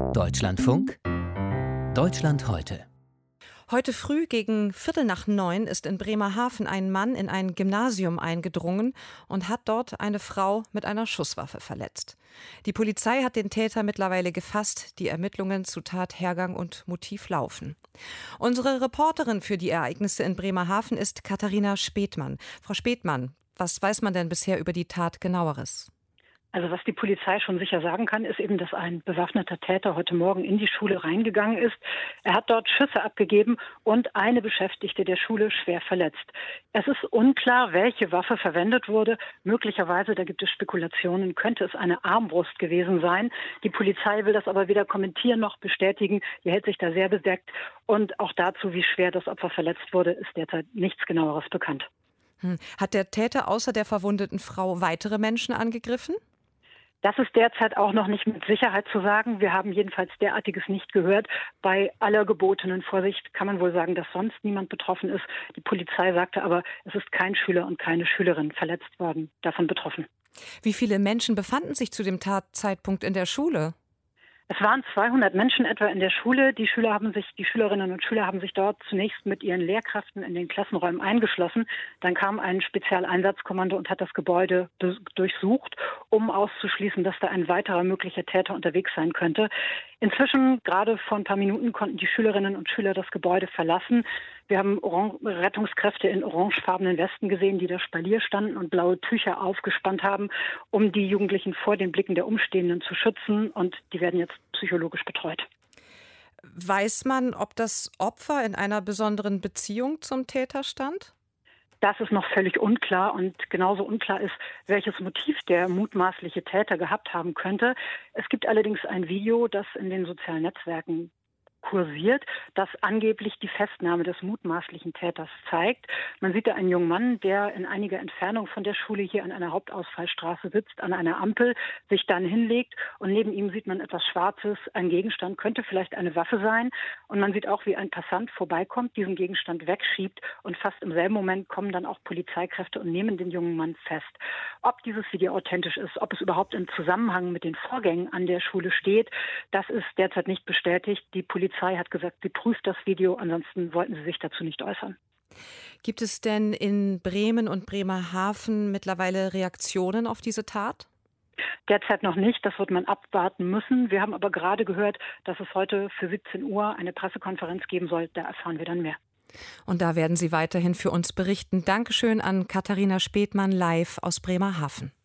Deutschlandfunk Deutschland heute. Heute früh gegen 8:45 ist in Bremerhaven ein Mann in ein Gymnasium eingedrungen und hat dort eine Frau mit einer Schusswaffe verletzt. Die Polizei hat den Täter mittlerweile gefasst. Die Ermittlungen zu Tat, Hergang und Motiv laufen. Unsere Reporterin für die Ereignisse in Bremerhaven ist Katharina Spethmann. Frau Spethmann, was weiß man denn bisher über die Tat Genaueres? Also was die Polizei schon sicher sagen kann, ist eben, dass ein bewaffneter Täter heute Morgen in die Schule reingegangen ist. Er hat dort Schüsse abgegeben und eine Beschäftigte der Schule schwer verletzt. Es ist unklar, welche Waffe verwendet wurde. Möglicherweise, da gibt es Spekulationen, könnte es eine Armbrust gewesen sein. Die Polizei will das aber weder kommentieren noch bestätigen. Die hält sich da sehr bedeckt. Und auch dazu, wie schwer das Opfer verletzt wurde, ist derzeit nichts Genaueres bekannt. Hat der Täter außer der verwundeten Frau weitere Menschen angegriffen? Das ist derzeit auch noch nicht mit Sicherheit zu sagen. Wir haben jedenfalls derartiges nicht gehört. Bei aller gebotenen Vorsicht kann man wohl sagen, dass sonst niemand betroffen ist. Die Polizei sagte aber, es ist kein Schüler und keine Schülerin verletzt worden, davon betroffen. Wie viele Menschen befanden sich zu dem Tatzeitpunkt in der Schule? Es waren 200 Menschen etwa in der Schule. Die Schülerinnen und Schüler haben sich dort zunächst mit ihren Lehrkräften in den Klassenräumen eingeschlossen. Dann kam ein Spezialeinsatzkommando und hat das Gebäude durchsucht, um auszuschließen, dass da ein weiterer möglicher Täter unterwegs sein könnte. Inzwischen, gerade vor ein paar Minuten, konnten die Schülerinnen und Schüler das Gebäude verlassen. Wir haben Rettungskräfte in orangefarbenen Westen gesehen, die da Spalier standen und blaue Tücher aufgespannt haben, um die Jugendlichen vor den Blicken der Umstehenden zu schützen. Und die werden jetzt psychologisch betreut. Weiß man, ob das Opfer in einer besonderen Beziehung zum Täter stand? Das ist noch völlig unklar und genauso unklar ist, welches Motiv der mutmaßliche Täter gehabt haben könnte. Es gibt allerdings ein Video, das in den sozialen Netzwerken kursiert, das angeblich die Festnahme des mutmaßlichen Täters zeigt. Man sieht da einen jungen Mann, der in einiger Entfernung von der Schule hier an einer Hauptausfallstraße sitzt, an einer Ampel, sich dann hinlegt und neben ihm sieht man etwas Schwarzes, ein Gegenstand, könnte vielleicht eine Waffe sein. Und man sieht auch, wie ein Passant vorbeikommt, diesen Gegenstand wegschiebt und fast im selben Moment kommen dann auch Polizeikräfte und nehmen den jungen Mann fest. Ob dieses Video authentisch ist, ob es überhaupt im Zusammenhang mit den Vorgängen an der Schule steht, das ist derzeit nicht bestätigt. Die Polizei hat gesagt, sie prüft das Video, ansonsten wollten sie sich dazu nicht äußern. Gibt es denn in Bremen und Bremerhaven mittlerweile Reaktionen auf diese Tat? Derzeit noch nicht, das wird man abwarten müssen. Wir haben aber gerade gehört, dass es heute für 17 Uhr eine Pressekonferenz geben soll. Da erfahren wir dann mehr. Und da werden Sie weiterhin für uns berichten. Dankeschön an Katharina Spethmann live aus Bremerhaven.